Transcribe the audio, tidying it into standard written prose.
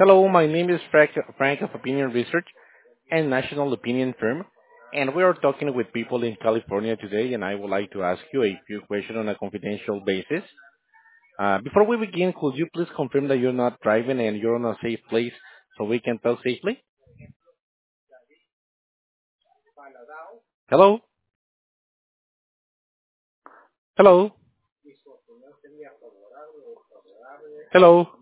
Hello, my name is Frank of Opinion Research and National Opinion Firm, and we are talking with people in California today, and I would like to ask you a few questions on a confidential basis. Before we begin, could you please confirm that you're not driving and you're in a safe place so we can talk safely? Hello? Hello? Hello?